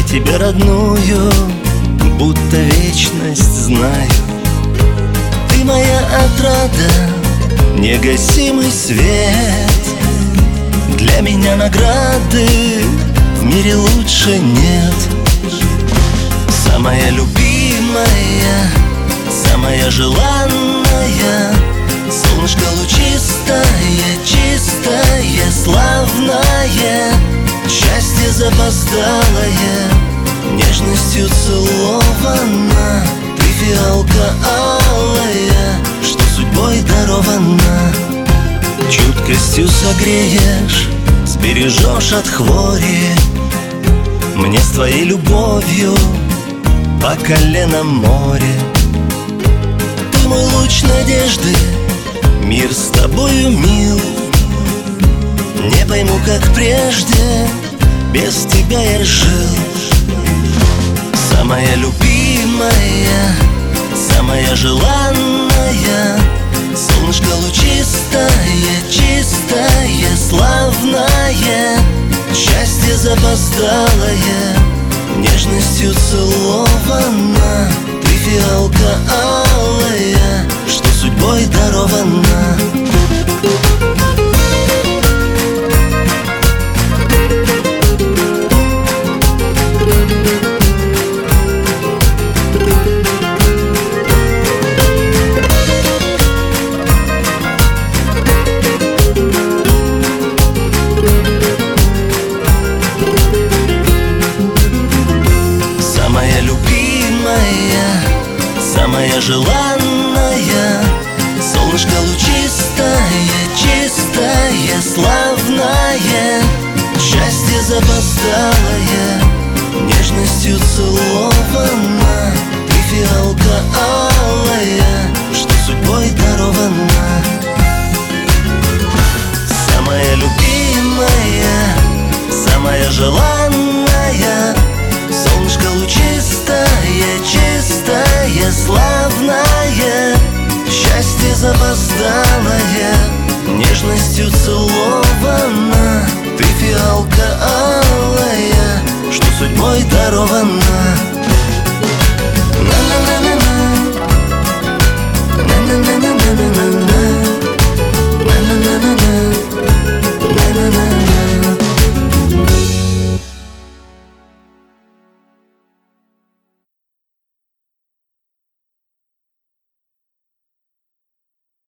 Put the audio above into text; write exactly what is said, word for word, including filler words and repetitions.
тебя родную, будто вечность знаю. Ты моя отрада, негасимый свет. Для меня награды в мире лучше нет. Самая любимая, самая желанная, солнышко лучистое, чистое, славное, счастье запоздалое, нежностью целована. Ты фиалка алая, что судьбой дарована. Чуткостью согреешь, сбережешь от хвори. Мне с твоей любовью по колено море. Ты мой луч надежды, мир с тобою мил. Не пойму, как прежде, без тебя я жил. Самая любимая, самая желанная, солнышко лучистое, чистое, славное, счастье запоздалое, нежностью целована. Ты фиалка алая, что судьбой дарована. Самая любимая, самая желанная, солнышко лучистое, чистое, славное, счастье запоздалое, нежностью целована. Ты фиалка алая, что судьбой дарована. Самая любимая, самая желанная, солнышко лучистое, чистое, славное, счастье запоздалое, нежностью целована. Ты фиалка алая, что судьбой дарована.